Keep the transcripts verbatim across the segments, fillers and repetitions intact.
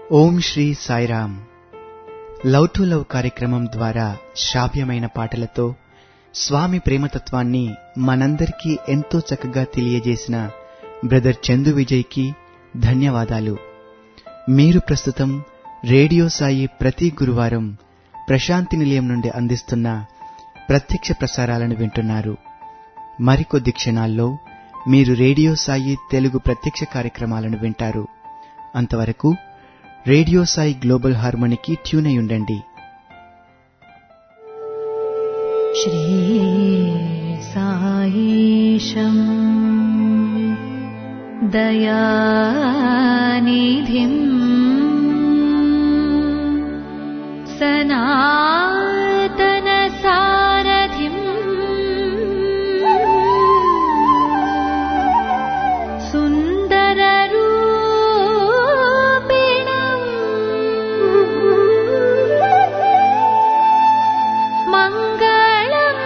Om Shri Sairam. Love to love కార్యక్రమం ద్వారా శ్రావ్యమైన పాటలతో స్వామి ప్రేమతత్వాన్ని మనందరికీ ఎంతో చక్కగా తెలియజేసిన బ్రదర్ చందు విజయ్కి ధన్యవాదాలు. మీరు ప్రస్తుతం రేడియో సాయి ప్రతి గురువారం ప్రశాంతి నిలయం నుండి అందిస్తున్న ప్రత్యక్ష ప్రసారాలను వింటున్నారు. మరికొద్ది క్షణాల్లో మీరు రేడియో సాయి తెలుగు ప్రత్యక్ష కార్యక్రమాలను వింటారు. అంతవరకు రేడియో సాయి గ్లోబల్ హార్మోనికి ట్యూన్ అయి ఉండండి. శ్రీ సాయిశం దయానిధిం సనాతన సారథిం సుందర రూపిణం మంగళం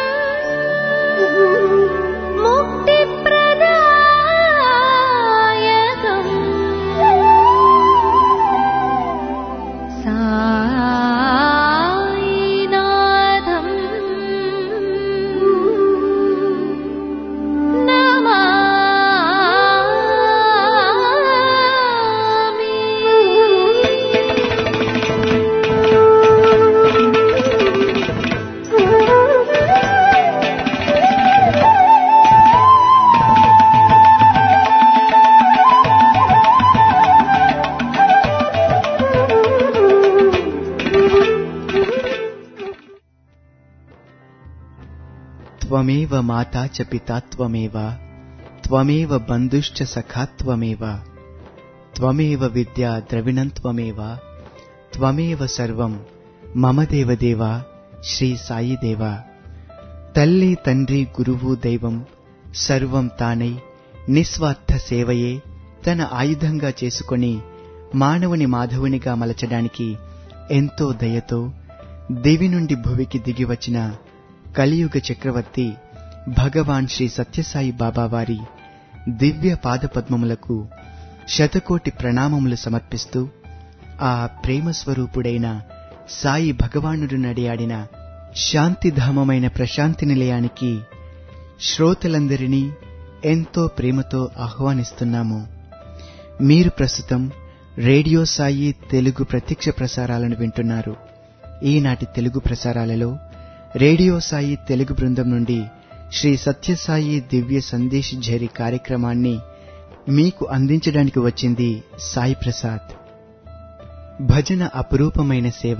ముక్తిప్రదాయకం సాయినాథం నమామి. త్వమేవ మాతా చ పితా త్వమేవ త్వమేవ బంధుశ్చ సఖా త్వమేవ త్వమేవ విద్యా ద్రవిణం త్వమేవ త్వమేవ సర్వం మమ దేవదేవ శ్రీ సాయి దేవ. తల్లి తండ్రి గురువు దైవం సర్వం తానై నిస్వార్థ సేవయే తన ఆయుధంగా చేసుకొని మానవుని మాధవునిగా మలచడానికి ఎంతో దయతో దివి నుండి భువికి దిగివచ్చిన కలియుగ చక్రవర్తి భగవాన్ శ్రీ సత్యసాయి బాబా వారి దివ్య పాదపద్మములకు శతకోటి ప్రణామములు సమర్పిస్తూ ఆ ప్రేమస్వరూపుడైన సాయి భగవానుడు నడియాడిన శాంతిధామమైన ప్రశాంతి నిలయానికి శ్రోతలందరినీ ఎంతో ప్రేమతో ఆహ్వానిస్తున్నాము. మీరు ప్రస్తుతం రేడియో సాయి తెలుగు ప్రత్యక్ష ప్రసారాలను వింటున్నారు. ఈనాటి తెలుగు ప్రసారాలలో రేడియో సాయి తెలుగు బృందం నుండి శ్రీ సత్యసాయి దివ్య సందేశ్ ఝరి కార్యక్రమాన్ని మీకు అందించడానికి వచ్చింది సాయి ప్రసాద్. భజన అపురూపమైన సేవ.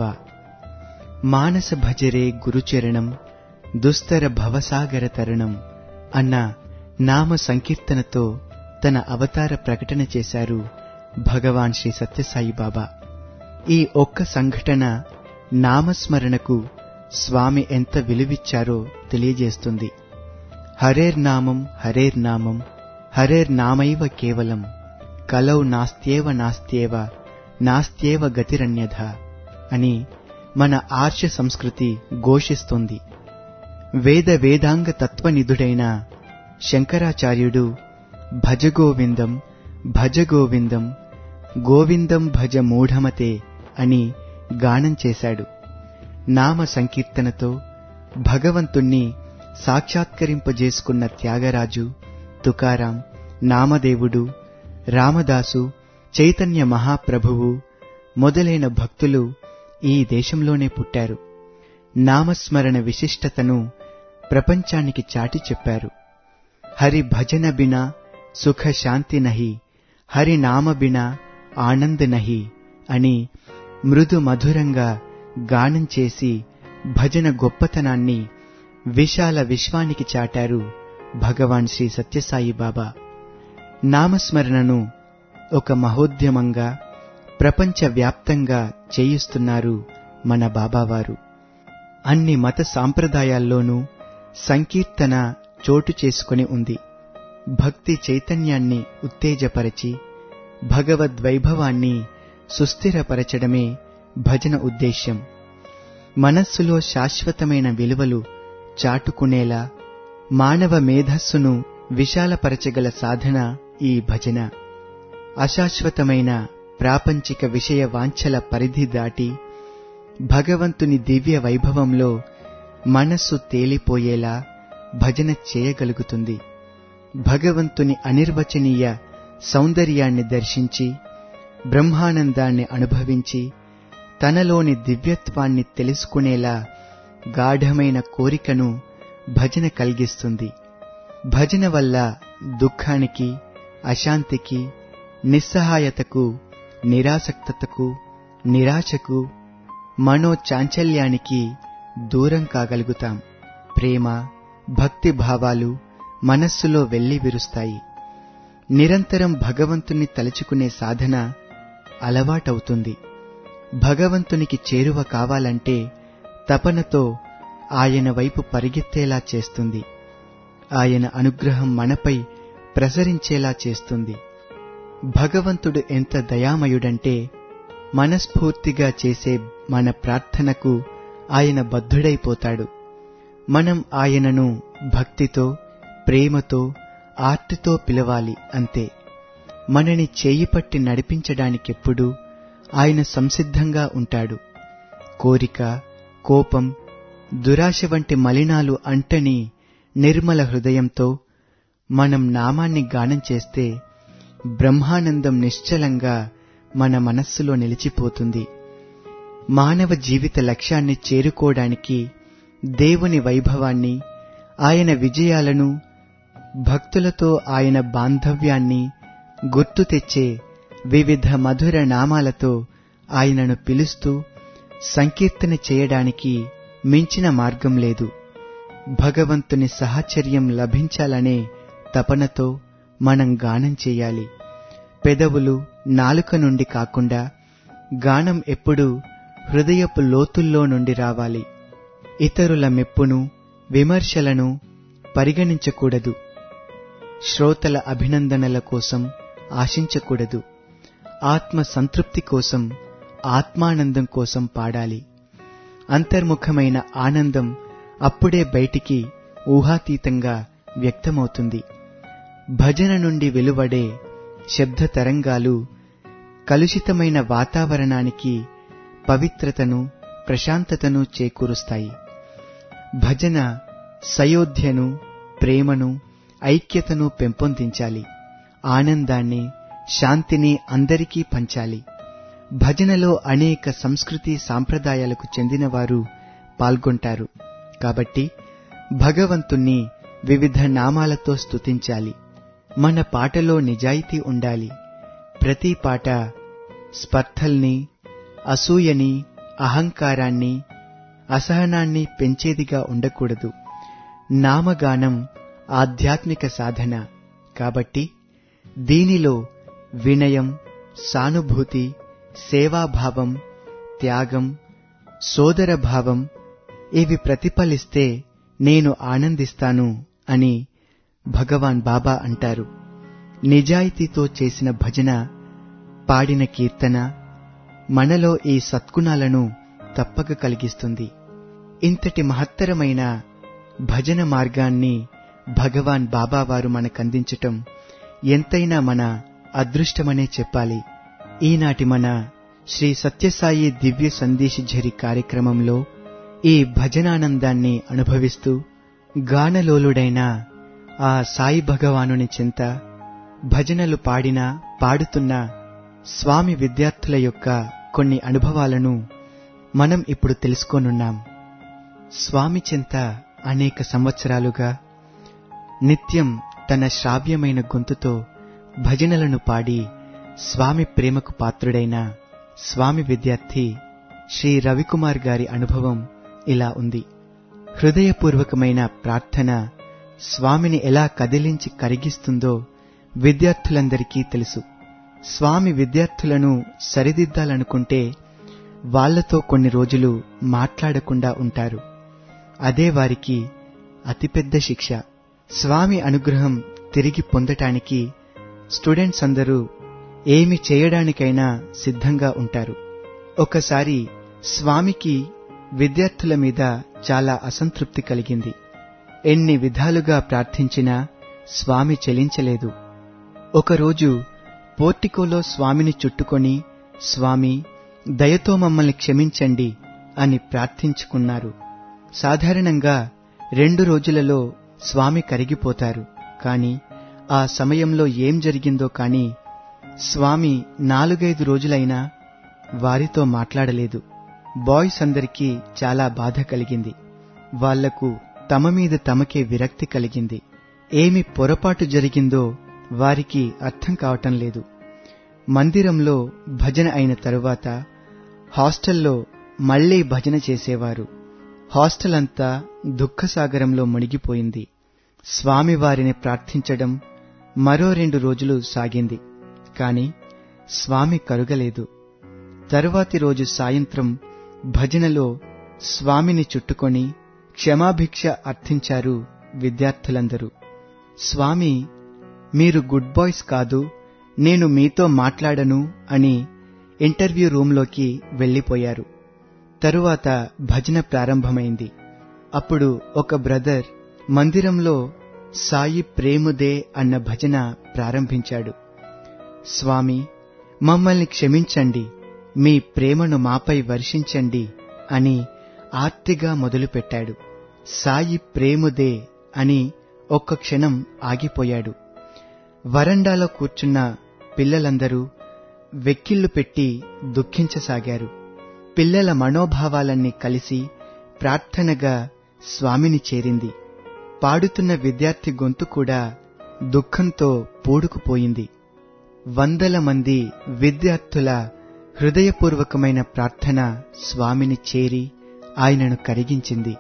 మానస భజరే గురుచరణం దుస్తర భవసాగర తరుణం అన్న నామ సంకీర్తనతో తన అవతార ప్రకటన చేశారు భగవాన్ శ్రీ సత్యసాయి బాబా. ఈ ఒక్క సంఘటన నామస్మరణకు స్వామి ఎంత విలువిచ్చారో తెలియజేస్తుంది. హరేర్ నామం హరేర్ నామం హరేర్ నామైవ కేవలం కలౌ నాస్త్యేవ నాస్త్యేవ నాస్త్యేవ గతిరన్యథ అని మన ఆర్ష సంస్కృతి ఘోషిస్తుంది. వేద వేదాంగ తత్వనిధుడైన శంకరాచార్యుడు భజగోవిందం భజగోవిందం గోవిందం భజ మూఢమతే అని గానం చేశాడు. నామ సంకీర్తనతో భగవంతుణ్ణి సాక్షాత్కరింపజేసుకున్న త్యాగరాజు, తుకారాం, నామదేవుడు, రామదాసు, చైతన్య మహాప్రభువు మొదలైన భక్తులు ఈ దేశంలోనే పుట్టారు. నామస్మరణ విశిష్టతను ప్రపంచానికి చాటి చెప్పారు. హరి భజన బినా సుఖ శాంతి నహి, హరి నామ బినా ఆనంద్ నహి అని మృదు మధురంగా గానం చేసి భజన గొప్పతనాన్ని విశాల విశ్వానికి చాటారు భగవాన్ శ్రీ సత్యసాయి బాబా. నామస్మరణను ఒక మహోద్యమంగా ప్రపంచవ్యాప్తంగా చేయిస్తున్నారు మన బాబావారు. అన్ని మత సాంప్రదాయాల్లోనూ సంకీర్తన చోటు చేసుకుని ఉంది. భక్తి చైతన్యాన్ని ఉత్తేజపరచి భగవద్వైభవాన్ని సుస్థిరపరచడమే భజన ఉద్దేశ్యం. మనస్సులో శాశ్వతమైన విలువలు చాటుకునేలా మానవ మేధస్సును విశాలపరచగల సాధన ఈ భజన. అశాశ్వతమైన ప్రాపంచిక విషయ వాంఛల పరిధి దాటి భగవంతుని దివ్య వైభవంలో మనస్సు తేలిపోయేలా భజన చేయగలుగుతుంది. భగవంతుని అనిర్వచనీయ సౌందర్యాన్ని దర్శించి బ్రహ్మానందాన్ని అనుభవించి తనలోని దివ్యత్వాన్ని తెలుసుకునేలా గాఢమైన కోరికను భజన కలిగిస్తుంది. భజన వల్ల దుఃఖానికి, అశాంతికి, నిస్సహాయతకు, నిరాసక్తతకు, నిరాశకు, మనోచాంచల్యానికి దూరం కాగలుగుతాం. ప్రేమ, భక్తి భావాలు మనస్సులో వెళ్లి విరుస్తాయి. నిరంతరం భగవంతుని తలుచుకునే సాధన అలవాటవుతుంది. భగవంతునికి చేరువ కావాలంటే తపనతో ఆయన వైపు పరిగెత్తేలా చేస్తుంది. ఆయన అనుగ్రహం మనపై ప్రసరించేలా చేస్తుంది. భగవంతుడు ఎంత దయామయుడంటే మనస్ఫూర్తిగా చేసే మన ప్రార్థనకు ఆయన బద్ధుడైపోతాడు. మనం ఆయనను భక్తితో, ప్రేమతో, ఆర్తితో పిలవాలి అంతే. మనని చేయిపట్టి నడిపించడానికెప్పుడూ ఆయన సంసిద్ధంగా ఉంటాడు. కోరిక, కోపం, దురాశ వంటి మలినాలు అంటని నిర్మల హృదయంతో మనం నామాన్ని గానం చేస్తే బ్రహ్మానందం నిశ్చలంగా మన మనస్సులో నిలిచిపోతుంది. మానవ జీవిత లక్ష్యాన్ని చేరుకోవడానికి దేవుని వైభవాన్ని, ఆయన విజయాలను, భక్తులతో ఆయన బాంధవ్యాన్ని గుర్తు తెచ్చే వివిధ మధుర నామాలతో ఆయనను పిలుస్తూ సంకీర్తన చేయడానికి మించిన మార్గం లేదు. భగవంతుని సహచర్యం లభించాలనే తపనతో మనం గానం చేయాలి. పెదవులు, నాలుక నుండి కాకుండా గానం ఎప్పుడూ హృదయపు లోతుల్లో నుండి రావాలి. ఇతరుల మెప్పును, విమర్శలను పరిగణించకూడదు. శ్రోతల అభినందనల కోసం ఆశించకూడదు. ఆత్మ సంతృప్తి కోసం, ఆత్మానందం కోసం పాడాలి. అంతర్ముఖమైన ఆనందం అప్పుడే బయటికి ఊహాతీతంగా వ్యక్తమవుతుంది. భజన నుండి వెలువడే శబ్ద తరంగాలు కలుషితమైన వాతావరణానికి పవిత్రతను, ప్రశాంతతను చేకూరుస్తాయి. భజన సయోధ్యను, ప్రేమను, ఐక్యతను పెంపొందించాలి. ఆనందాన్ని, శాంతిని అందరికీ పంచాలి. భజనలో అనేక సంస్కృతి సాంప్రదాయాలకు చెందినవారు పాల్గొంటారు. కాబట్టి భగవంతుణ్ణి వివిధ నామాలతో స్తుతించాలి. మన పాటలో నిజాయితీ ఉండాలి. ప్రతి పాట స్పర్ధల్ని, అసూయని, అహంకారాన్ని, అసహనాన్ని పెంచేదిగా ఉండకూడదు. నామగానం ఆధ్యాత్మిక సాధన కాబట్టి దీనిలో వినయం, సానుభూతి, సేవాభావం, త్యాగం, సోదరభావం ఇవి ప్రతిఫలిస్తే నేను ఆనందిస్తాను అని భగవాన్ బాబా అంటారు. నిజాయితీతో చేసిన భజన, పాడిన కీర్తన మనలో ఈ సద్గుణాలను తప్పక కలిగిస్తుంది. ఇంతటి మహత్తరమైన భజన మార్గాన్ని భగవాన్ బాబావారు మనకందించటం ఎంతైనా మన అదృష్టమనే చెప్పాలి. ఈనాటి మన శ్రీ సత్యసాయి దివ్య సందేశ్ ఝరి కార్యక్రమంలో ఈ భజనానందాన్ని అనుభవిస్తూ గానలోలుడైన ఆ సాయి భగవానుని చెంత భజనలు పాడినా పాడుతున్న స్వామి విద్యార్థుల యొక్క కొన్ని అనుభవాలను మనం ఇప్పుడు తెలుసుకోనున్నాం. స్వామి చెంత అనేక సంవత్సరాలుగా నిత్యం తన శ్రావ్యమైన గొంతుతో భజనలను పాడి స్వామి ప్రేమకు పాత్రుడైన స్వామి విద్యార్థి శ్రీ రవికుమార్ గారి అనుభవం ఇలా ఉంది. హృదయపూర్వకమైన ప్రార్థన స్వామిని ఎలా కదిలించి కరిగిస్తుందో విద్యార్థులందరికీ తెలుసు. స్వామి విద్యార్థులను సరిదిద్దాలనుకుంటే వాళ్లతో కొన్ని రోజులు మాట్లాడకుండా ఉంటారు. అదే వారికి అతిపెద్ద శిక్ష. స్వామి అనుగ్రహం తిరిగి పొందటానికి స్టూడెంట్స్ అందరూ ఏమి చేయడానికైనా సిద్ధంగా ఉంటారు. ఒకసారి స్వామికి విద్యార్థుల మీద చాలా అసంతృప్తి కలిగింది. ఎన్ని విధాలుగా ప్రార్థించినా స్వామి చెలించలేదు. ఒకరోజు పోర్టికోలో స్వామిని చుట్టుకొని, స్వామి, దయతో మమ్మల్ని క్షమించండి అని ప్రార్థించుకున్నారు. సాధారణంగా రెండు రోజులలో స్వామి కరిగిపోతారు. కాని ఆ సమయంలో ఏం జరిగిందో కాని స్వామి నాలుగైదు రోజులైనా వారితో మాట్లాడలేదు. బాయ్స్ అందరికీ చాలా బాధ కలిగింది. వాళ్లకు తమ మీద తమకే విరక్తి కలిగింది. ఏమి పొరపాటు జరిగిందో వారికి అర్థం కావటం లేదు. మందిరంలో భజన అయిన తరువాత హాస్టల్లో మళ్లీ భజన చేసేవారు. హాస్టల్ అంతా దుఃఖసాగరంలో మునిగిపోయింది. స్వామివారిని ప్రార్థించడం మరో రెండు రోజులు సాగింది. కాని స్వామి కరుగలేదు. తరువాతి రోజు సాయంత్రం భజనలో స్వామిని చుట్టుకొని క్షమాభిక్ష అర్థించారు విద్యార్థులందరూ. స్వామి, మీరు గుడ్ బాయ్స్ కాదు, నేను మీతో మాట్లాడను అని ఇంటర్వ్యూ రూంలోకి వెళ్లిపోయారు. తరువాత భజన ప్రారంభమైంది. అప్పుడు ఒక బ్రదర్ మందిరంలో సాయి ప్రేముదే అన్న భజన ప్రారంభించాడు. స్వామి, మమ్మల్ని క్షమించండి, మీ ప్రేమను మాపై వర్షించండి అని ఆర్తిగా మొదలుపెట్టాడు. సాయి ప్రేముదే అని ఒక్క క్షణం ఆగిపోయాడు. వరండాలో కూర్చున్న పిల్లలందరూ వెక్కిళ్లు పెట్టి దుఃఖించసాగారు. పిల్లల మనోభావాలన్నీ కలిసి ప్రార్థనగా స్వామిని చేరింది. పాడుతున్న విద్యార్థి గొంతు కూడా దుఃఖంతో పూడుకుపోయింది. వందల మంది విద్యార్థుల హృదయపూర్వకమైన ప్రార్థన స్వామిని చేరి ఆయనను కరిగించింది.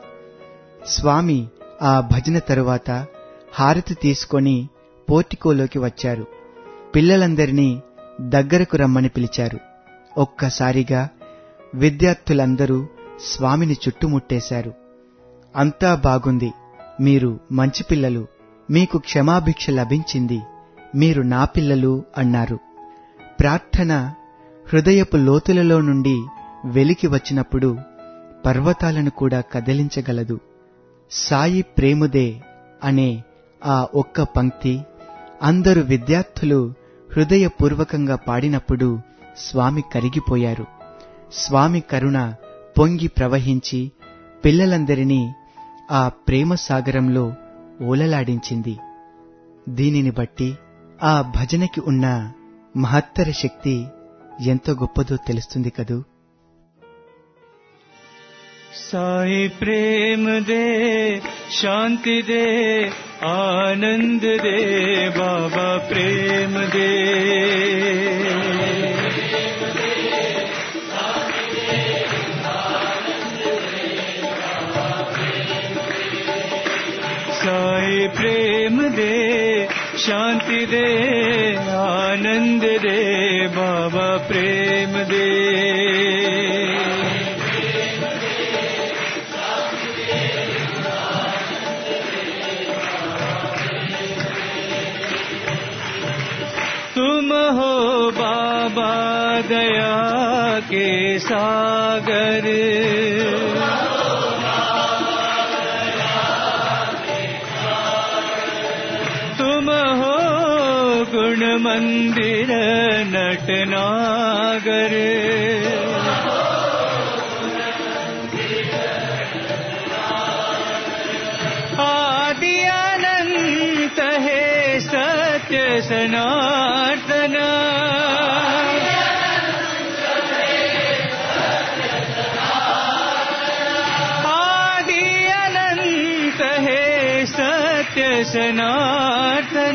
స్వామి ఆ భజన తరువాత హారతి తీసుకొని పోర్టికోలోకి వచ్చారు. పిల్లలందరినీ దగ్గరకు రమ్మని పిలిచారు. ఒక్కసారిగా విద్యార్థులందరూ స్వామిని చుట్టుముట్టేశారు. అంతా బాగుంది, మీరు మంచి పిల్లలు, మీకు క్షమాభిక్ష లభించింది, మీరు నా పిల్లలు అన్నారు. ప్రార్థన హృదయపు లోతులలో నుండి వెలికి వచ్చినప్పుడు పర్వతాలను కూడా కదిలించగలదు. సాయి ప్రేముదే అనే ఆ ఒక్క పంక్తి అందరు విద్యార్థులు హృదయపూర్వకంగా పాడినప్పుడు స్వామి కరిగిపోయారు. స్వామి కరుణ పొంగి ప్రవహించి పిల్లలందరినీ ఆ ప్రేమ సాగరంలో ఓలలాడించింది. దీనిని బట్టి ఆ భజనకి ఉన్న మహత్తర శక్తి ఎంత గొప్పదో తెలుస్తుంది కదూ. साई प्रेम दे, शांति दे, आनंद दे, बाबा प्रेम दे। साई प्रेम दे, शांति दे, आनंद दे, बाबा प्रेम दे। तुम हो बाबा दया के सागर, तुम हो गुण मंदिर नटनागर, आदि अनंत है सत्य सनातन, आदि अनंत है सत्य सनातन,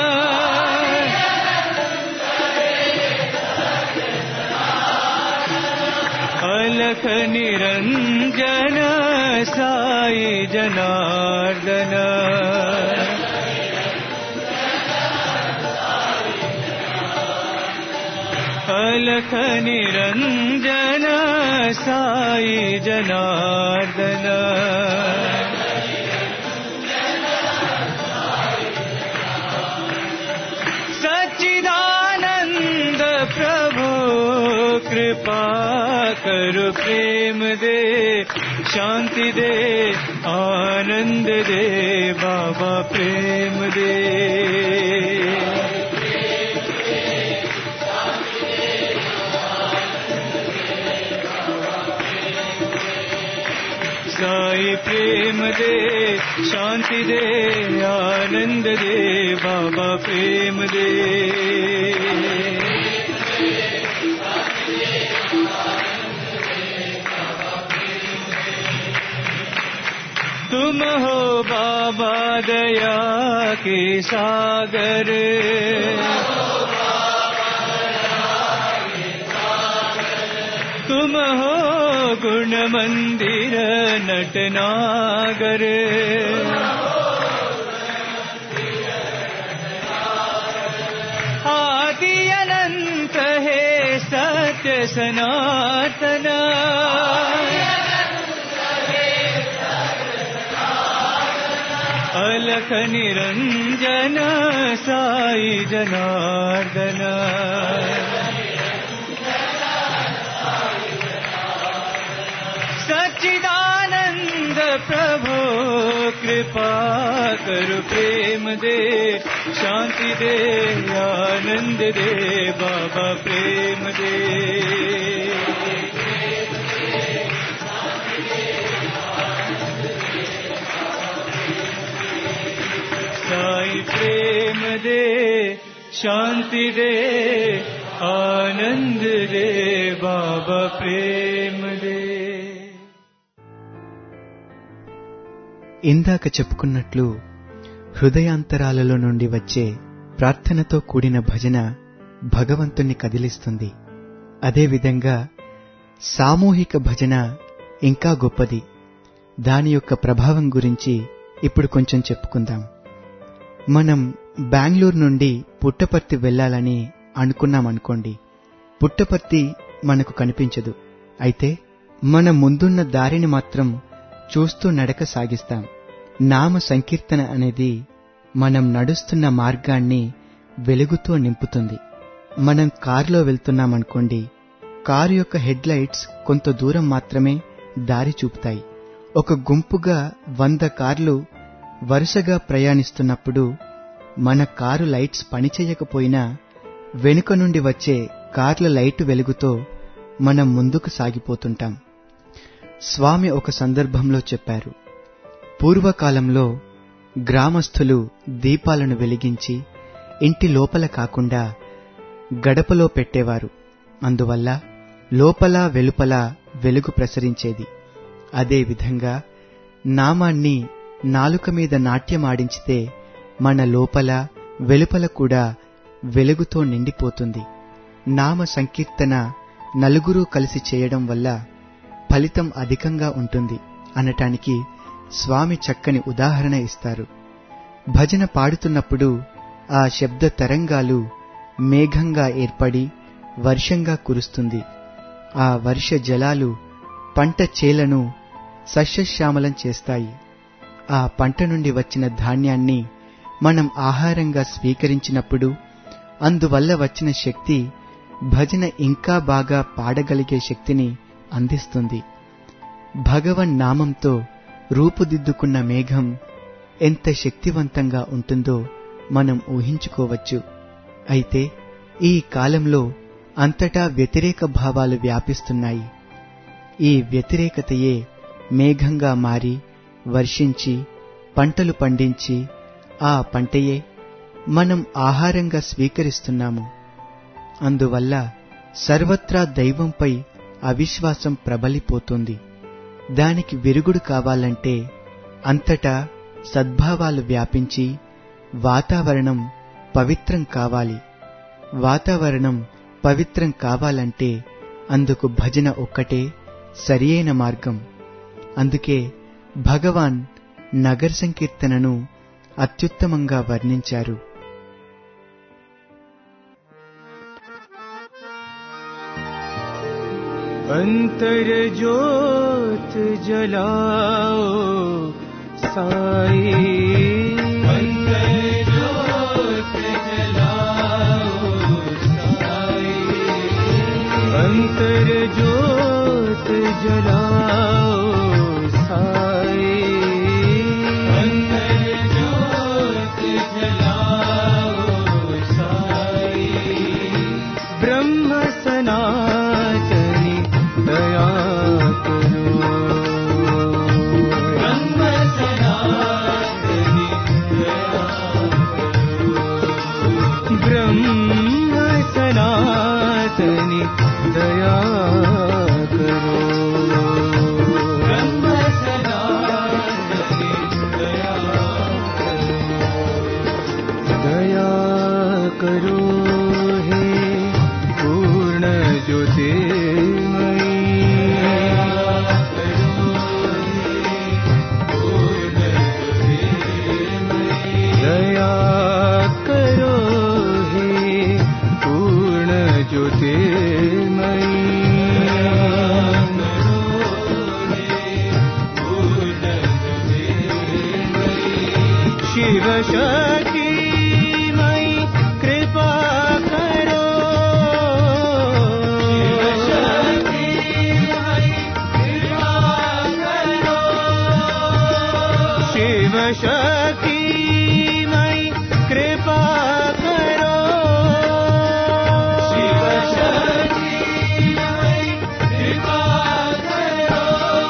अलख निरंजन साई जनार्दन, अलख निरंजन साई जनार्दन, सच्चिदानंद प्रभु कृपा करु, प्रेम दे, शांति दे, आनंद दे, बाबा प्रेम दे। साई प्रेम दे शांति दे आनंद दे बाबा प्रेम दे तुम हो बाबा दया के सागर तुम हो गुण मंदिर नटनागर आदि अनंत है सत्य सनातन अलख निरंजन साई जनार्दन सच्चिदानंद प्रभु कृपा कर प्रेम दे शांति दे आनंद दे बाबा प्रेम दे साई प्रेम दे शांति दे आनंद दे बाबा प्रेम दे ఇందాక చెప్పుకున్నట్లు హృదయాంతరాలలో నుండి వచ్చే ప్రార్థనతో కూడిన భజన భగవంతుణ్ణి కదిలిస్తుంది. అదేవిధంగా సామూహిక భజన ఇంకా గొప్పది. దాని యొక్క ప్రభావం గురించి ఇప్పుడు కొంచెం చెప్పుకుందాం. మనం బెంగళూరు నుండి పుట్టపర్తి వెళ్లాలని అనుకున్నామనుకోండి. పుట్టపర్తి మనకు కనిపించదు. అయితే మన ముందున్న దారిని మాత్రం చూస్తూ నడక సాగిస్తాం. నామ సంకీర్తన అనేది మనం నడుస్తున్న మార్గాన్ని వెలుగుతో నింపుతుంది. మనం కారులో వెళ్తున్నామనుకోండి, కారు యొక్క హెడ్ లైట్స్ కొంత దూరం మాత్రమే దారి చూపుతాయి. ఒక గుంపుగా వంద కార్లు వరుసగా ప్రయాణిస్తున్నప్పుడు మన కారు లైట్స్ పనిచేయకపోయినా వెనుక నుండి వచ్చే కార్ల లైటు వెలుగుతో మనం ముందుకు సాగిపోతుంటాం. స్వామి ఒక సందర్భంలో చెప్పారు, పూర్వకాలంలో గ్రామస్థులు దీపాలను వెలిగించి ఇంటి లోపల కాకుండా గడపలో పెట్టేవారు. అందువల్ల లోపల వెలుపల వెలుగు ప్రసరించేది. అదేవిధంగా నామాన్ని నాలుక మీద నాట్యమాడించితే మన లోపల వెలుపల కూడా వెలుగుతో నిండిపోతుంది. నామ సంకీర్తన నలుగురు కలిసి చేయడం వల్ల ఫలితం అధికంగా ఉంటుంది అనటానికి స్వామి చక్కని ఉదాహరణ ఇస్తారు. భజన పాడుతున్నప్పుడు ఆ శబ్ద తరంగాలు మేఘంగా ఏర్పడి వర్షంగా కురుస్తుంది. ఆ వర్ష జలాలు పంట చేలను సస్యశ్యామలం చేస్తాయి. ఆ పంట నుండి వచ్చిన ధాన్యాన్ని మనం ఆహారంగా స్వీకరించినప్పుడు అందువల్ల వచ్చిన శక్తి భజన ఇంకా బాగా పాడగలిగే శక్తిని అందిస్తుంది. భగవన్ నామంతో రూపుదిద్దుకున్న మేఘం ఎంత శక్తివంతంగా ఉంటుందో మనం ఊహించుకోవచ్చు. అయితే ఈ కాలంలో అంతటా వ్యతిరేక భావాలు వ్యాపిస్తున్నాయి. ఈ వ్యతిరేకతయే మేఘంగా మారి వర్షించి పంటలు పండించి ఆ పంటయే మనం ఆహారంగా స్వీకరిస్తున్నాము. అందువల్ల సర్వత్రా దైవంపై అవిశ్వాసం ప్రబలిపోతుంది. దానికి విరుగుడు కావాలంటే అంతటా సద్భావాలు వ్యాపించి వాతావరణం పవిత్రం కావాలి. వాతావరణం పవిత్రం కావాలంటే అందుకు భజన ఒక్కటే సరియైన మార్గం. అందుకే భగవాన్ నగర సంకీర్తనను అత్యుత్తమంగా వర్ణించారు. अंतर ज्योत जलाओ साई अंतर ज्योत जलाओ साई अंतर ज्योत जलाओ साई अंतर ज्योत जलाओ साई ब्रह्म सनातनी दया करो दया करो ब्रह्म सनातनी दया दया करो हे पूर्ण ज्योतिर्मयी दया करो हे पूर्ण ज्योतिर्मयी शिव शक्ति मई कृपा करो शिव शक्ति मई कृपा करो शिव शक्ति मई कृपा करो शिव शक्ति मई कृपा करो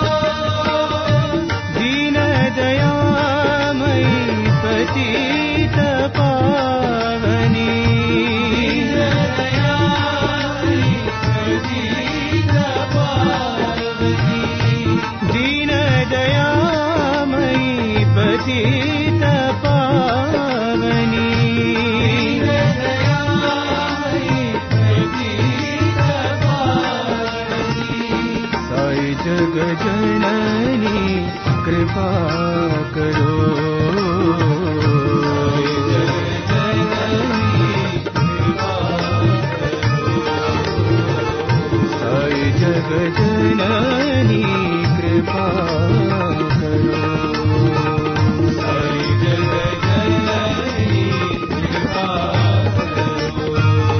दीन दयामयी पतित पावनी दीन दयामयी पतित पावनी दीन दयामयी पतित पावनी दीन दयामयी पतित पावनी साई जग जननी कृपा करो साई जग जननी कृपा करो साई जग जननी कृपा करो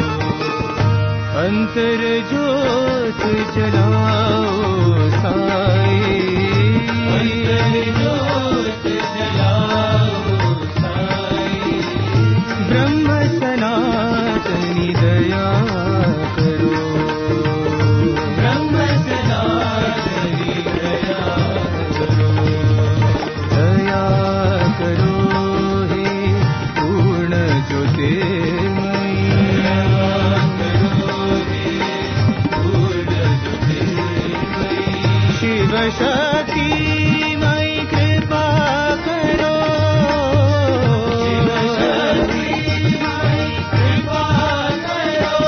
अंतर ज्योत जलाओ साई अंतर ज्योत जलाओ साई ब्रह्म सनातनी दया करो ब्रह्म सनातनी दया करो दया करो हे पूर्ण ज्योतिर्मयी दया करो हे पूर्ण ज्योतिर्मयी शिव शक्ति मई कृपा करो शिव शक्ति मई कृपा करो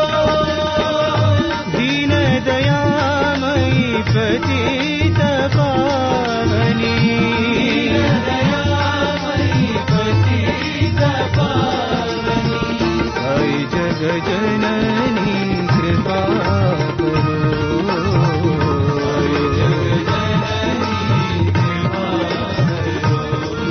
दीन दयामयी पतित पावनी दीन दयामयी पतित पावनी साई जग जननी कृपा करो साई जग जननी कृपा करो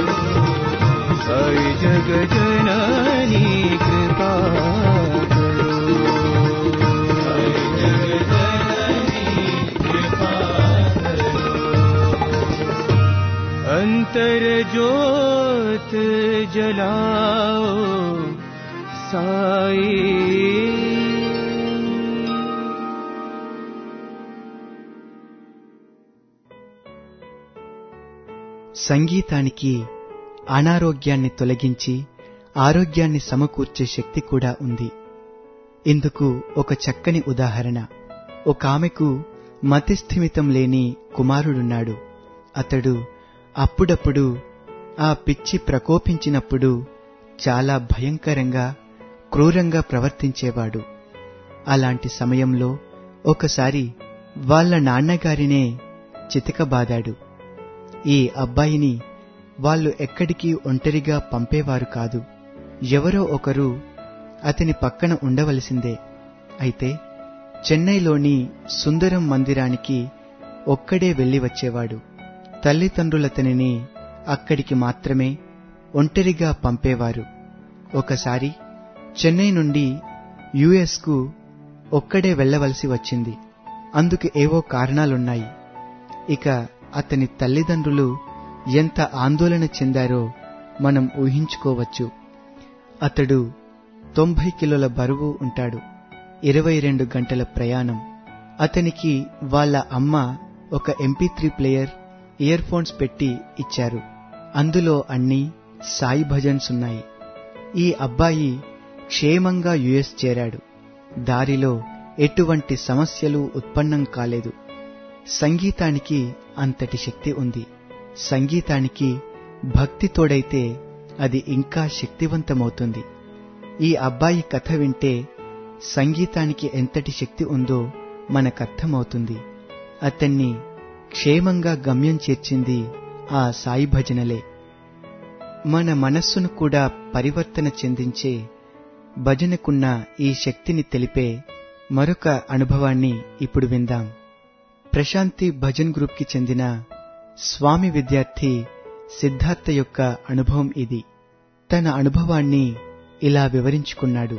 साई जग जननी कृपा करो साई जग जननी कृपा करो अंतर ज्योत जलाओ साई సంగీతానికి అనారోగ్యాన్ని తొలగించి ఆరోగ్యాన్ని సమకూర్చే శక్తి కూడా ఉంది. ఇందుకు ఒక చక్కని ఉదాహరణ. ఒక ఆమెకు మతిస్థిమితం లేని కుమారుడున్నాడు. అతడు అప్పుడప్పుడు ఆ పిచ్చి ప్రకోపించినప్పుడు చాలా భయంకరంగా క్రూరంగా ప్రవర్తించేవాడు. అలాంటి సమయంలో ఒకసారి వాళ్ళ నాన్నగారినే చితకబాదాడు. ఈ అబ్బాయిని వాళ్ళు ఎక్కడికి ఒంటరిగా పంపేవారు కాదు. ఎవరో ఒకరు అతని పక్కన ఉండవలసిందే. అయితే చెన్నైలోని సుందరం మందిరానికి ఒక్కడే వెళ్లి వచ్చేవాడు. తల్లిదండ్రులతనిని అక్కడికి మాత్రమే ఒంటరిగా పంపేవారు. ఒకసారి చెన్నై నుండి యుఎస్ కు ఒక్కడే వెళ్లవలసి వచ్చింది. అందుకు ఏవో కారణాలున్నాయి. ఇక అతని తల్లిదండ్రులు ఎంత ఆందోళన చెందారో మనం ఊహించుకోవచ్చు. అతడు తొంభై కిలోల బరువు ఉంటాడు. ఇరవై రెండు గంటల ప్రయాణం. అతనికి వాళ్ళ అమ్మ ఒక MP three player, earphones పెట్టి ఇచ్చారు. అందులో అన్ని సాయి భజన్స్ ఉన్నాయి. ఈ అబ్బాయి క్షేమంగా యుఎస్ చేరాడు. దారిలో ఎటువంటి సమస్యలు ఉత్పన్నం కాలేదు. సంగీతానికి అంతటి శక్తి ఉంది. సంగీతానికి భక్తి తోడైతే అది ఇంకా శక్తివంతమవుతుంది. ఈ అబ్బాయి కథ వింటే సంగీతానికి ఎంతటి శక్తి ఉందో మనకర్థమవుతుంది. అతన్ని క్షేమంగా గమ్యం చేర్చింది ఆ సాయి భజనలే. మన మనస్సును కూడా పరివర్తన చెందించే భజనకున్న ఈ శక్తిని తెలిపే మరొక అనుభవాన్ని ఇప్పుడు విందాం. ప్రశాంతి భజన్ గ్రూప్ కి చెందిన స్వామి విద్యార్థి సిద్ధార్థ యొక్క అనుభవం ఇది. తన అనుభవాన్ని ఇలా వివరించుకున్నాడు.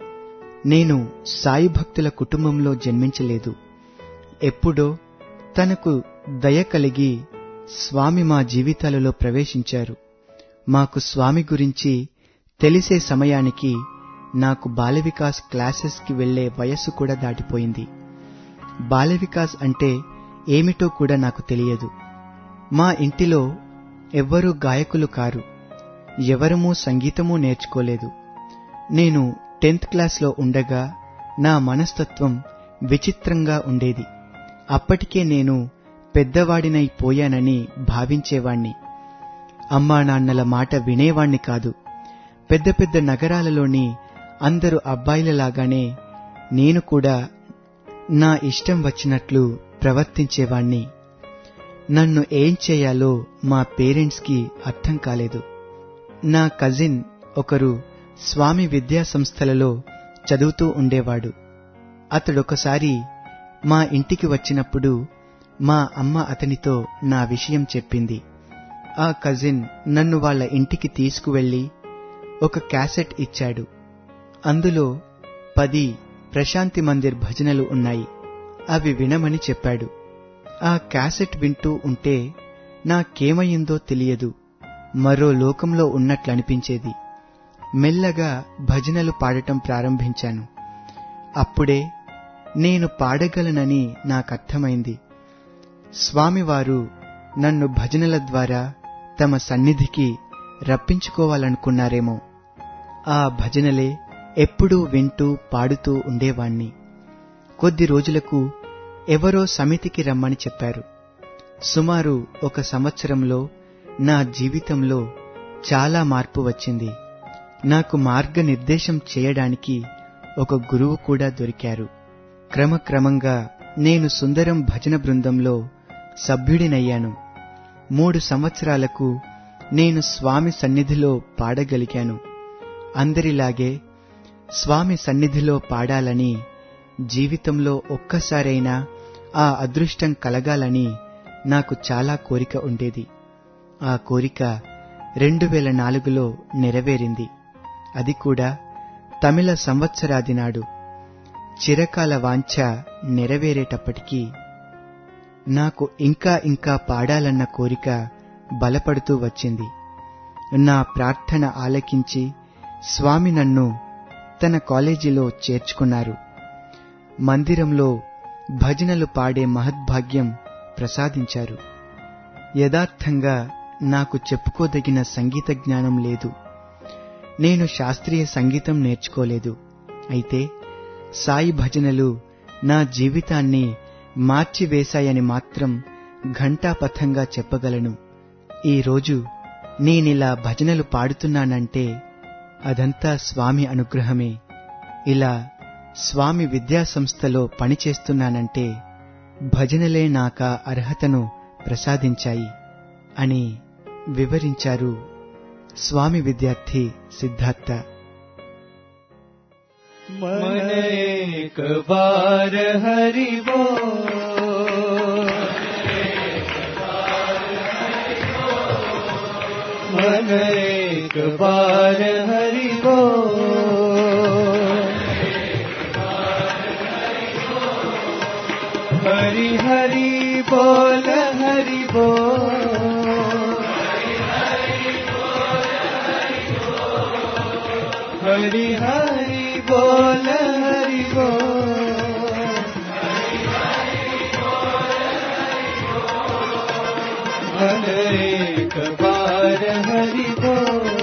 నేను సాయి భక్తుల కుటుంబంలో జన్మించలేదు. ఎప్పుడో తనకు దయ కలిగి స్వామి మా జీవితాలలో ప్రవేశించారు. మాకు స్వామి గురించి తెలిసే సమయానికి నాకు బాలవికాస్ క్లాసెస్ కి వెళ్లే వయస్సు కూడా దాటిపోయింది. బాలవికాస్ అంటే ఏమిటో కూడా నాకు తెలియదు. మా ఇంటిలో ఎవ్వరూ గాయకులు కారు. ఎవరమూ సంగీతమూ నేర్చుకోలేదు. నేను టెన్త్ క్లాస్లో ఉండగా నా మనస్తత్వం విచిత్రంగా ఉండేది. అప్పటికే నేను పెద్దవాడినైపోయానని భావించేవాణ్ణి. అమ్మా నాన్నల మాట వినేవాణ్ణి కాదు. పెద్ద పెద్ద నగరాలలోని అందరు అబ్బాయిలలాగానే నేను కూడా నా ఇష్టం వచ్చినట్లు ప్రవర్తించేవాణ్ణి. నన్ను ఏం చేయాలో మా పేరెంట్స్ కి అర్థం కాలేదు. నా కజిన్ ఒకరు స్వామి విద్యా సంస్థలలో చదువుతూ ఉండేవాడు. అతడొకసారి మా ఇంటికి వచ్చినప్పుడు మా అమ్మ అతనితో నా విషయం చెప్పింది. ఆ కజిన్ నన్ను వాళ్ళ ఇంటికి తీసుకువెళ్లి ఒక క్యాసెట్ ఇచ్చాడు. అందులో పది ప్రశాంతి మందిర్ భజనలు ఉన్నాయి. అవి వినమని చెప్పాడు. ఆ క్యాసెట్ వింటూ ఉంటే నాకేమయిందో తెలియదు. మరో లోకంలో ఉన్నట్లనిపించేది. మెల్లగా భజనలు పాడటం ప్రారంభించాను. అప్పుడే నేను పాడగలనని నాకర్థమైంది. స్వామివారు నన్ను భజనల ద్వారా తమ సన్నిధికి రప్పించుకోవాలనుకున్నారేమో. ఆ భజనలే ఎప్పుడూ వింటూ పాడుతూ ఉండేవాణ్ణి. కొద్ది రోజులకు ఎవరో సమితికి రమ్మని చెప్పారు. సుమారు ఒక సంవత్సరంలో నా జీవితంలో చాలా మార్పు వచ్చింది. నాకు మార్గనిర్దేశం చేయడానికి ఒక గురువు కూడా దొరికారు. క్రమక్రమంగా నేను సుందరం భజన బృందంలో సభ్యుడినయ్యాను. మూడు సంవత్సరాలకు నేను స్వామి సన్నిధిలో పాడగలిగాను. అందరిలాగే స్వామి సన్నిధిలో పాడాలని, జీవితంలో ఒక్కసారైనా ఆ అదృష్టం కలగాలని నాకు చాలా కోరిక ఉండేది. ఆ కోరిక రెండు వేల నాలుగులో నెరవేరింది. అది కూడా తమిళ సంవత్సరాది నాడు. చిరకాల వాంఛ నెరవేరేటప్పటికీ నాకు ఇంకా ఇంకా పాడాలన్న కోరిక బలపడుతూ వచ్చింది. నా ప్రార్థన ఆలకించి స్వామి నన్ను తన కాలేజీలో చేర్చుకున్నారు. మందిరంలో భజనలు పాడే మహద్భాగ్యం ప్రసాదించారు. యథార్థంగా నాకు చెప్పుకోదగిన సంగీత జ్ఞానం లేదు. నేను శాస్త్రీయ సంగీతం నేర్చుకోలేదు. అయితే సాయి భజనలు నా జీవితాన్ని మార్చివేశాయని మాత్రం ఘంటాపథంగా చెప్పగలను. ఈరోజు నేనిలా భజనలు పాడుతున్నానంటే అదంతా స్వామి అనుగ్రహమే. ఇలా స్వామి విద్యాసంస్థలో పనిచేస్తున్నానంటే భజనలే నాకా అర్హతను ప్రసాదించాయి అని వివరించారు స్వామి విద్యార్థి సిద్ధార్థ. मन एक बार हरि बोल, मन एक बार हरि बोल, हरि हरि बोल हरि बोल, हरि हरि बोल हरि बोल, मन एक बार हरि बोल,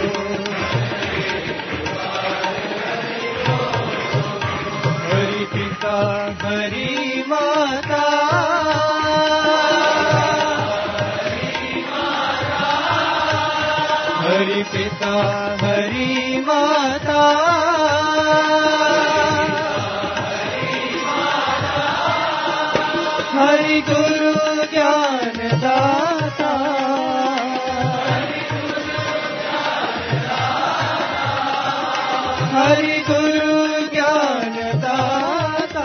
हरि की पिता हरि माता हरि पिता हरि माता हरि गुरु ज्ञान दाता हरि गुरु ज्ञान दाता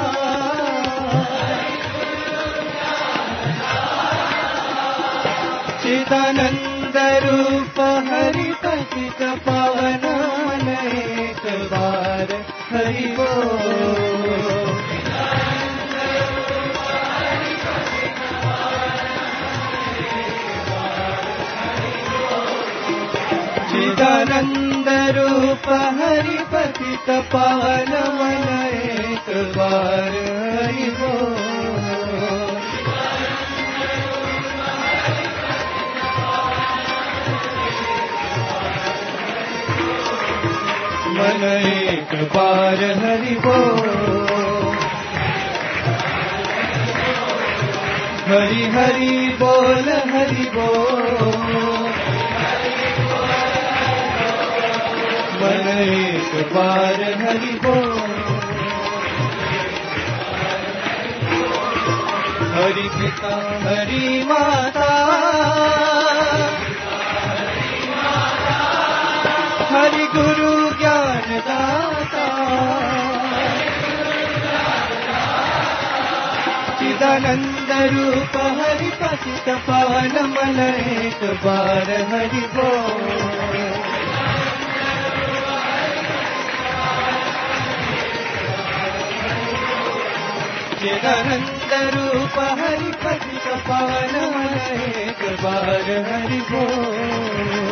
चिदानंद रूप हरि पतित पावन अनेक बार हरि बोल चिदानंद रूप हरि पतित पावन अनेक बार हरि बोल मन एक बार हरि बोल हरि हरि बोल हरि बोल मन एक बार हरि बोल हरि पिता हरि माता हरि गुरु ज्ञान दाता चिदानंद रूप हरि पतित पावन मन एक बार हरि बोल चिदानंद रूप हरि पतित पावन मन एक बार हरि बोल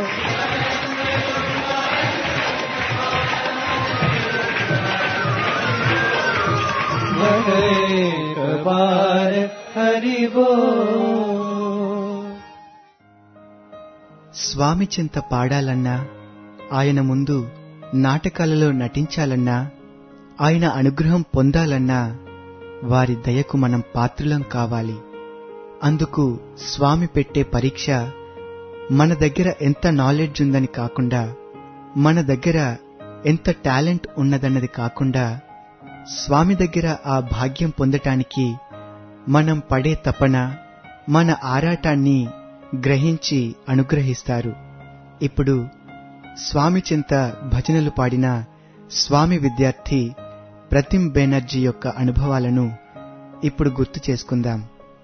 एक बार हरि बोल స్వామి చింత పాడాలన్నా ఆయన ముందు నాటకాలలో నటించాలన్నా ఆయన అనుగ్రహం పొందాలన్నా వారి దయకు మనం పాత్రులం కావాలి. అందుకు స్వామి పెట్టే పరీక్ష మన దగ్గర ఎంత నాలెడ్జ్ ఉందని కాకుండా, మన దగ్గర ఎంత టాలెంట్ ఉన్నదన్నది కాకుండా, స్వామి దగ్గర ఆ భాగ్యం పొందటానికి మనం పడే తపన, మన ఆరాటాన్ని గ్రహించి అనుగ్రహిస్తారు. ఇప్పుడు స్వామి చింత భజనలు పాడిన స్వామి విద్యార్థి ప్రతిమ్ బెనర్జీ యొక్క అనుభవాలను ఇప్పుడు గుర్తు చేసుకుందాం.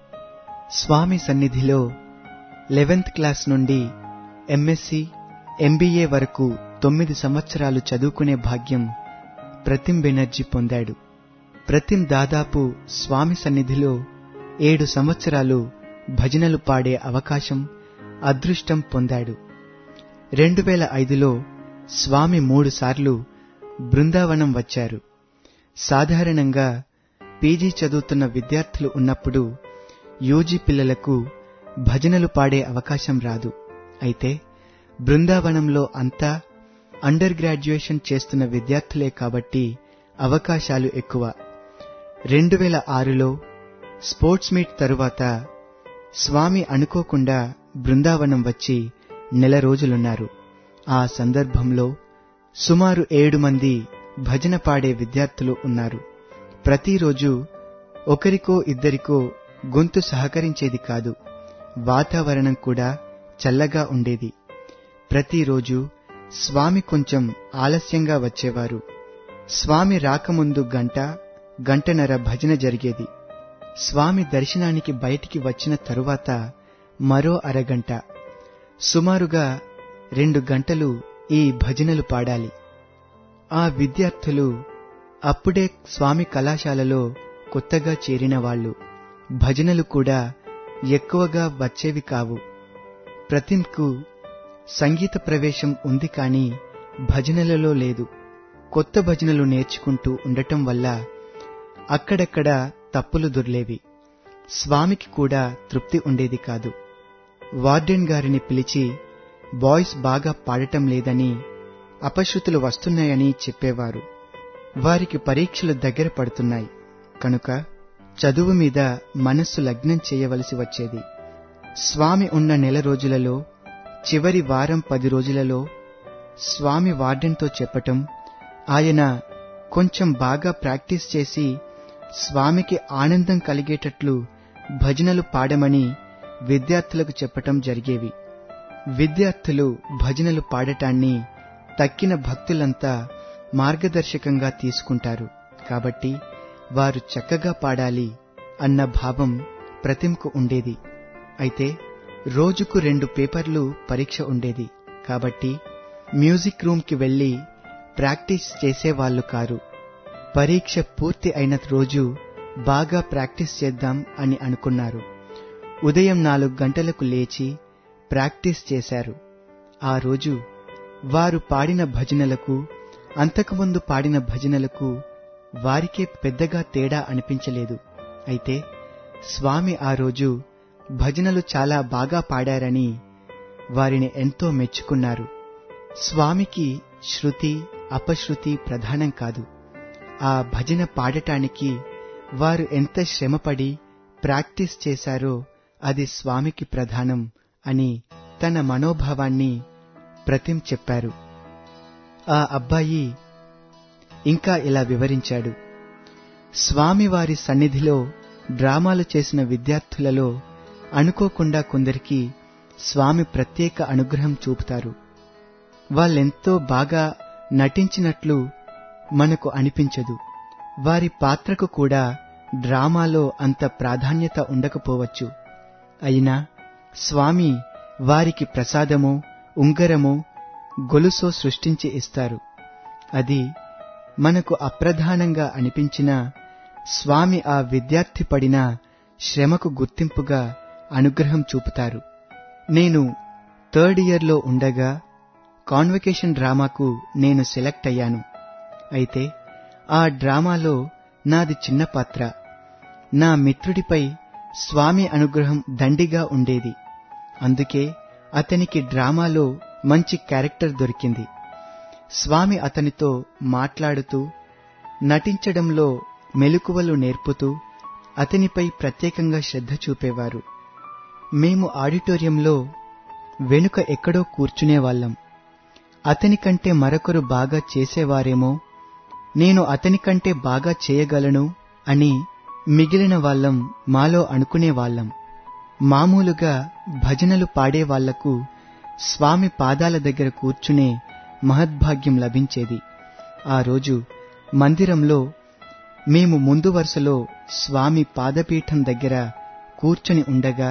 స్వామి సన్నిధిలో లెవెన్త్ క్లాస్ నుండి ఎంఎస్సి ఎంబీఏ వరకు తొమ్మిది సంవత్సరాలు చదువుకునే భాగ్యం ప్రతిమ్ బెనర్జీ పొందాడు. ప్రతిమ్ దాదాపు స్వామి సన్నిధిలో ఏడు సంవత్సరాలు భజనలు పాడే అవకాశం, అదృష్టం పొందాడు. రెండు వేల ఐదులో స్వామి మూడు సార్లు బృందావనం వచ్చారు. సాధారణంగా పీజీ చదువుతున్న విద్యార్థులు ఉన్నప్పుడు యూజీ పిల్లలకు భజనలు పాడే అవకాశం రాదు. అయితే బృందావనంలో అంతా అండర్ గ్రాడ్యుయేషన్ చేస్తున్న విద్యార్థులే కాబట్టి అవకాశాలు ఎక్కువ. రెండు వేల ఆరులో స్పోర్ట్స్ మీట్ తరువాత స్వామి అనుకోకుండా బృందావనం వచ్చి నెల రోజులున్నారు. ఆ సందర్భంలో సుమారు ఏడు మంది భజన పాడే విద్యార్థులు ఉన్నారు. ప్రతిరోజు ఒకరికో ఇద్దరికో గొంతు సహకరించేది కాదు. వాతావరణం కూడా చల్లగా ఉండేది. ప్రతిరోజు స్వామి కొంచెం ఆలస్యంగా వచ్చేవారు. స్వామి రాకముందు గంట గంటన్నర భజన జరిగేది. స్వామి దర్శనానికి బయటికి వచ్చిన తరువాత మరో అరగంట, సుమారుగా రెండు గంటలు ఈ భజనలు పాడాలి. ఆ విద్యార్థులు అప్పుడే స్వామి కళాశాలలో కొత్తగా చేరిన వాళ్ళు. భజనలు కూడా ఎక్కువగా వచ్చేవి కావు. ప్రతిమ్కు సంగీత ప్రవేశం ఉంది కానీ భజనలలో లేదు. కొత్త భజనలు నేర్చుకుంటూ ఉండటం వల్ల అక్కడక్కడ తప్పులు దొర్లేవి. స్వామికి కూడా తృప్తి ఉండేది కాదు. వార్డెన్ గారిని పిలిచి బాయ్స్ బాగా పాడటం లేదని, అపశృతులు వస్తున్నాయని చెప్పేవారు. వారికి పరీక్షలు దగ్గర పడుతున్నాయి. కనుక చదువు మీద మనస్సు లగ్నం చేయవలసి వచ్చేది. స్వామి ఉన్న నెల రోజులలో చివరి వారం పది రోజులలో స్వామి వార్డెన్తో చెప్పటం, ఆయన కొంచెం బాగా ప్రాక్టీస్ చేసి స్వామికి ఆనందం కలిగేటట్లు భజనలు పాడమని విద్యార్థులకు చెప్పటం జరిగేవి. విద్యార్థులు భజనలు పాడటాన్ని తక్కిన భక్తులంతా మార్గదర్శకంగా తీసుకుంటారు. కాబట్టి వారు చక్కగా పాడాలి అన్న భావం ప్రతిమకు ఉండేది. అయితే రోజుకు రెండు పేపర్లు పరీక్ష ఉండేది. కాబట్టి మ్యూజిక్ రూమ్కి వెళ్లి ప్రాక్టీస్ చేసేవాళ్లు కారు. పరీక్ష పూర్తి అయిన రోజు బాగా ప్రాక్టీస్ చేద్దాం అని అనుకున్నారు. ఉదయం నాలుగు గంటలకు లేచి ప్రాక్టీస్ చేశారు. ఆ రోజు వారు పాడిన భజనలకు అంతకుముందు పాడిన భజనలకు వారికే పెద్దగా తేడా అనిపించలేదు. అయితే స్వామి ఆ రోజు భజనలు చాలా బాగా పాడారని వారిని ఎంతో మెచ్చుకున్నారు. స్వామికి శృతి అపశృతి ప్రధానం కాదు. ఆ భజన పాడటానికి వారు ఎంత శ్రమపడి ప్రాక్టీస్ చేశారో అది స్వామికి ప్రధానం అని తన మనోభావాన్ని ప్రతిమ్ చెప్పారు. ఆ అబ్బాయి ఇంకా ఇలా వివరించాడు. స్వామివారి సన్నిధిలో డ్రామాలు చేసిన విద్యార్థులలో అనుకోకుండా కొందరికి స్వామి ప్రత్యేక అనుగ్రహం చూపుతారు. వాళ్ళెంతో బాగా నటించినట్లు మనకు అనిపించదు. వారి పాత్రకు కూడా డ్రామాలో అంత ప్రాధాన్యత ఉండకపోవచ్చు. అయినా స్వామి వారికి ప్రసాదమో ఉంగరమో గొలుసో సృష్టించి ఇస్తారు. అది మనకు అప్రధానంగా అనిపించినా స్వామి ఆ విద్యార్థి పడిన శ్రమకు గుర్తింపుగా అనుగ్రహం చూపుతారు. నేను థర్డ్ ఇయర్లో ఉండగా కాన్వకేషన్ డ్రామాకు నేను సెలెక్ట్ అయ్యాను. అయితే ఆ డ్రామాలో నాది చిన్న పాత్ర. నా మిత్రుడిపై స్వామి అనుగ్రహం దండిగా ఉండేది. అందుకే అతనికి డ్రామాలో మంచి క్యారెక్టర్ దొరికింది. స్వామి అతనితో మాట్లాడుతూ నటించడంలో మెలకువలు నేర్పుతూ అతనిపై ప్రత్యేకంగా శ్రద్ధ చూపేవారు. మేము ఆడిటోరియంలో వెనుక ఎక్కడో కూర్చునేవాళ్లం. అతనికంటే మరొకరు బాగా చేసేవారేమో, నేను అతనికంటే బాగా చేయగలను అని మిగిలిన వాళ్ళం మాలో అనుకునేవాళ్లం. మామూలుగా భజనలు పాడేవాళ్లకు స్వామి పాదాల దగ్గర కూర్చునే మహద్భాగ్యం లభించేది. ఆ రోజు మందిరంలో మేము ముందు వరుసలో స్వామి పాదపీఠం దగ్గర కూర్చొని ఉండగా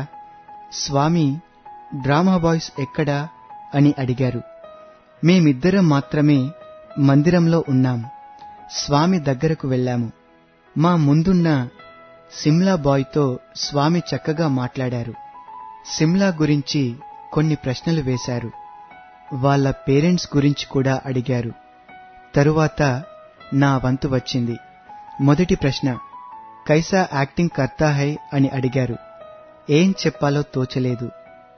స్వామి డ్రామా బాయ్స్ ఎక్కడా అని అడిగారు. మేమిద్దరం మాత్రమే మందిరంలో ఉన్నాం. స్వామి దగ్గరకు వెళ్లాము. మా ముందున్న సిమ్లా బాయ్తో స్వామి చక్కగా మాట్లాడారు. సిమ్లా గురించి కొన్ని ప్రశ్నలు వేశారు. వాళ్ళ పేరెంట్స్ గురించి కూడా అడిగారు. తరువాత నా వంతు వచ్చింది. మొదటి ప్రశ్న, కైసా యాక్టింగ్ కర్తా హై అని అడిగారు. ఏం చెప్పాలో తోచలేదు.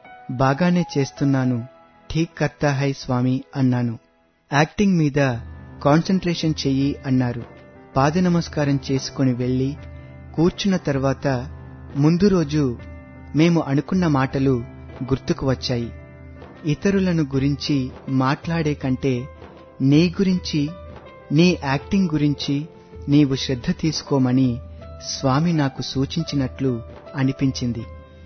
బాగానే చేస్తున్నాను, ఠీక్ కర్తా హై స్వామి అన్నాను. యాక్టింగ్ మీద కాన్సంట్రేషన్ చెయ్యి అన్నారు. పాద నమస్కారం చేసుకుని వెళ్లి కూర్చున్న తర్వాత ముందు రోజు మేము అనుకున్న మాటలు గుర్తుకు వచ్చాయి. ఇతరులను గురించి మాట్లాడే కంటే నీ గురించి, నీ యాక్టింగ్ గురించి నీవు శ్రద్ధ తీసుకోమని స్వామి నాకు సూచించినట్లు అనిపించింది.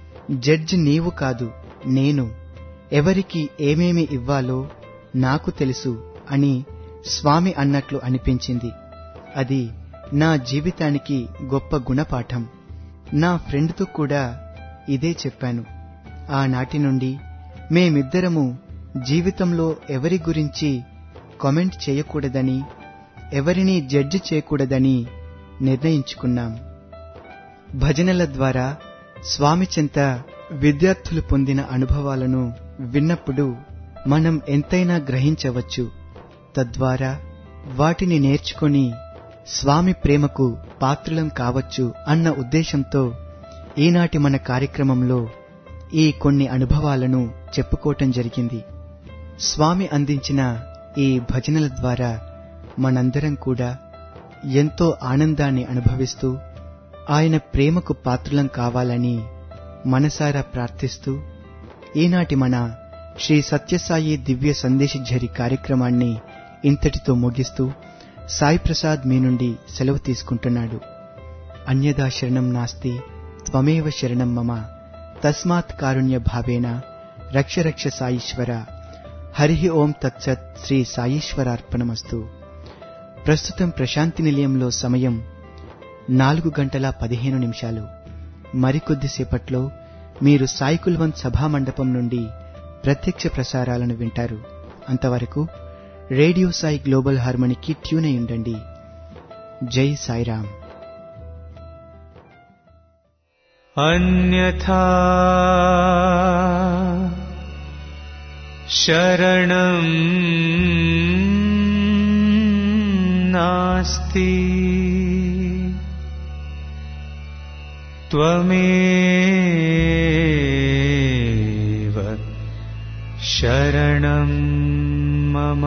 జడ్జి నీవు కాదు, నేను. ఎవరికి ఏమేమి ఇవ్వాలో నాకు తెలుసు అని స్వామి అన్నట్లు అనిపించింది. అది నా జీవితానికి గొప్ప గుణపాఠం. నా ఫ్రెండ్తో కూడా ఇదే చెప్పాను. ఆనాటి నుండి మేమిద్దరము జీవితంలో ఎవరి గురించి కామెంట్ చేయకూడదని, ఎవరినీ జడ్జి చేయకూడదని నిర్ణయించుకున్నాం. భజనల ద్వారా స్వామి చెంత విద్యార్థులు పొందిన అనుభవాలను విన్నప్పుడు మనం ఎంతైనా గ్రహించవచ్చు. తద్వారా వాటిని నేర్చుకొని స్వామి ప్రేమకు పాత్రులం కావచ్చు అన్న ఉద్దేశంతో ఈనాటి మన కార్యక్రమంలో ఈ కొన్ని అనుభవాలను చెప్పుకోవటం జరిగింది. స్వామి అందించిన ఈ భజనల ద్వారా మనందరం కూడా ఎంతో ఆనందాన్ని అనుభవిస్తూ ఆయన ప్రేమకు పాత్రులం కావాలని మనసారా ప్రార్థిస్తూ ఈనాటి మన శ్రీ సత్యసాయి దివ్య సందేశఝరి కార్యక్రమాన్ని ఇంతటితో ముగిస్తూ సాయి ప్రసాద్ మీ నుండి సెలవు తీసుకుంటున్నాడు. అన్యదా శరణం నాస్తి త్వమేవ శరణం మమ తస్మాత్ కారుణ్య భావేన రక్ష రక్ష సాయీశ్వర. హరి ఓం తత్సత్. శ్రీ సాయీశ్వరార్పణమస్తు. ప్రస్తుతం ప్రశాంతి నిలయంలో సమయం నాలుగు గంటల పదిహేను నిమిషాలు. మరికొద్దిసేపట్లో మీరు సాయి కుల్వంత్ సభామండపం నుండి ప్రత్యక్ష ప్రసారాలను వింటారు. అంతవరకు రేడియో సాయి గ్లోబల్ హార్మనీకి ట్యూన్ అయి ఉండండి. జై సాయిరామ్. అన్యథా శరణం నాస్తి త్వమేవ శరణం మమ.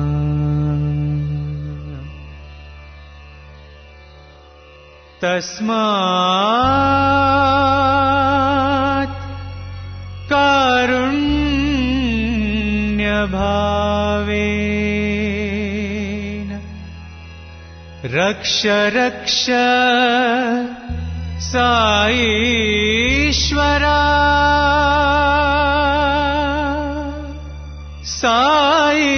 తస్మాత్ కారుణ్య భావేన రక్ష రక్ష సాయీశ్వరా. సాయి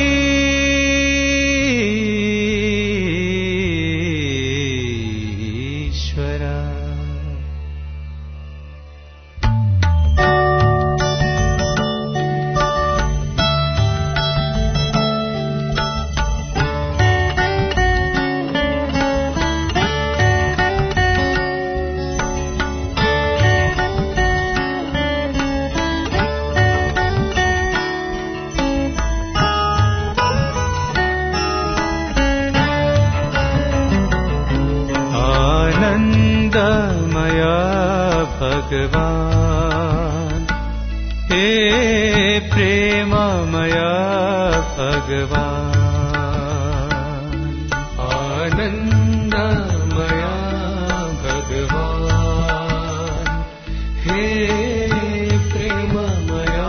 भगवान हे प्रेममया भगवान आनंदमया भगवान हे प्रेममया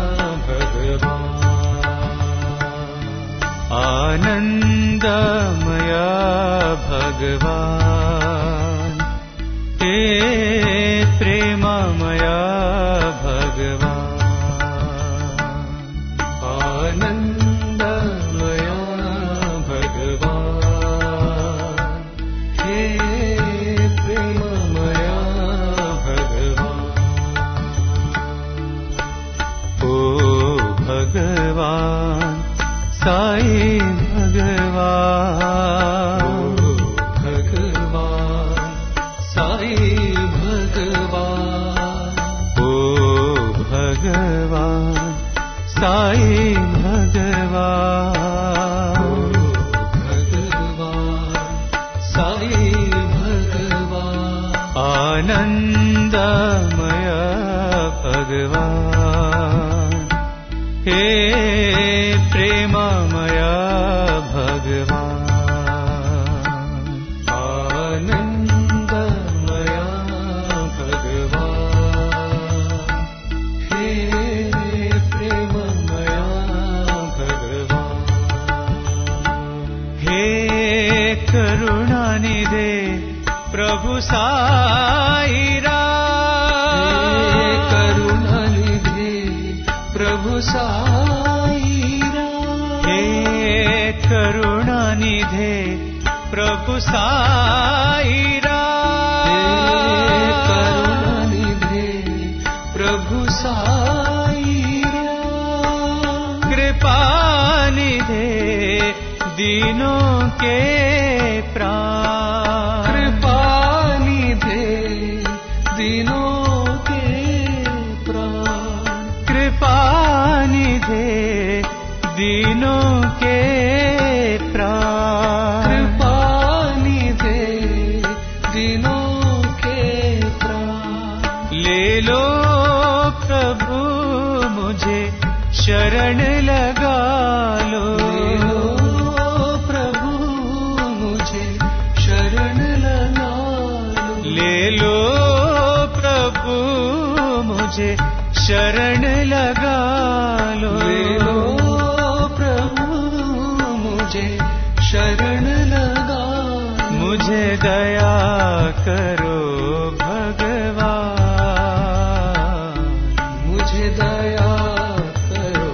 भगवान आनंदमया भगवान हे प्रेममया भगवान आनंदमया भगवान हे प्रेममया भगवान. ओ भगवान साई भगवान, भगवान साई भगवान, ओ भगवान साई भगवान, भगवान साई भगवान आनंदमय भगवान हे प्रेममय भगवान आनंदमय भगवान हे प्रेममय भगवान. हे करुणानिधे प्रभु साईराम, हे करुणानिधे प्रभु साईराम, हे करुणानिधे प्रभु साईराम, हे करुणानिधे प्रभु साईराम. कृपानिधे दीनों के प्राण, कृपानिधे दीनों के प्राण, कृपानिधे दीनों के प्राण, कृपानिधे दीनों के प्राण. ले लो प्रभु मुझे शरण लगा लो, ले लो प्रभु मुझे शरण लगा लो, ले मुझे शरण लगा लो। ले लो प्रभु मुझे शरण लगा लो। मुझे दया करो भगवान, मुझे दया करो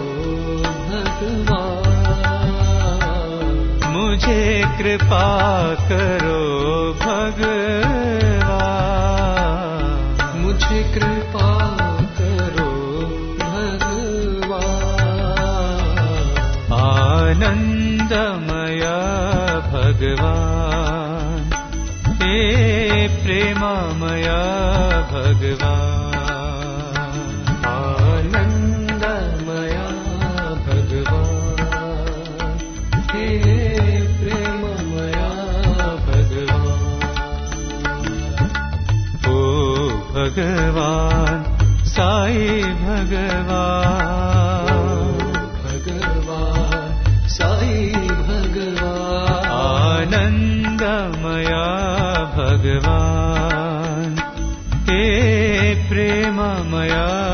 भगवान। मुझे कृपा करो भगवान, मुझे कृपा करो भगवान। आनंदमय भगवान, हे प्रेममय भगवान। आनंदमय भगवान, हे प्रेममय भगवान। ओ भगवान साई भगवान, भगवान साई भगवान। आनंदमय भगवान, हे प्रेममय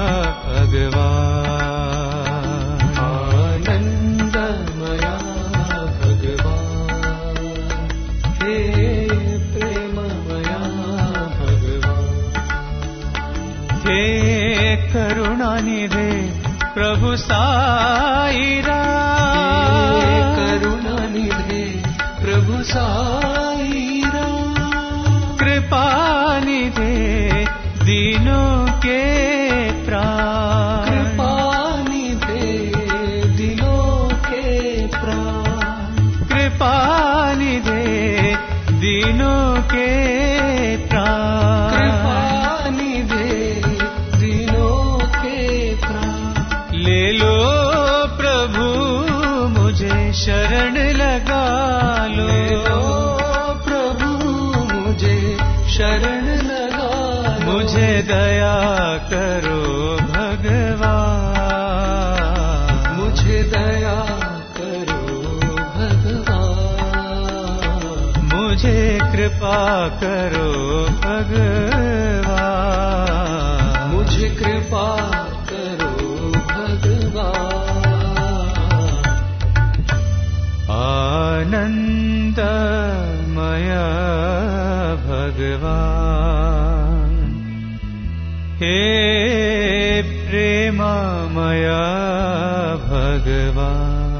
भगवान। आनंदमय भगवान, हे प्रेममय भगवान। हे करुणानिधे प्रभु साई राम, हे करुणानिधे प्रभु साई राम। कृपानिधे दीनों के प्राण, कृपानिधे दिलों के प्राण। कृपानिधे दीनों के प्राण। कृपानिधे दिलों के प्राण। ले लो प्रभु मुझे शरण लगा लो। ले लो प्रभु मुझे शरण लगा लो। मुझे दया करो भगवान, मुझे दया करो भगवान। मुझे कृपा करो भगवान। मुझे कृपा करो भगवान। आनंदमय भगवान, हे प्रेममय भगवान।